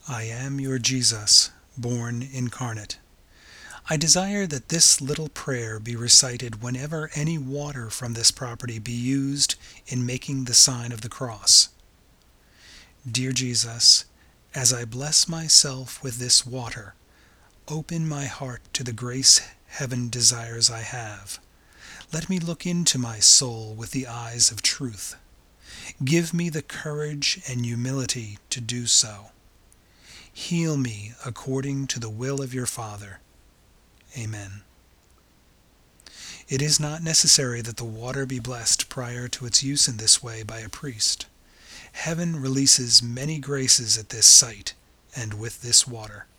I am your Jesus, born incarnate. I desire that this little prayer be recited whenever any water from this property be used in making the sign of the cross. Dear Jesus, as I bless myself with this water, open my heart to the grace heaven desires I have. Let me look into my soul with the eyes of truth. Give me the courage and humility to do so. Heal me according to the will of your Father. Amen. It is not necessary that the water be blessed prior to its use in this way by a priest. Heaven releases many graces at this site and with this water.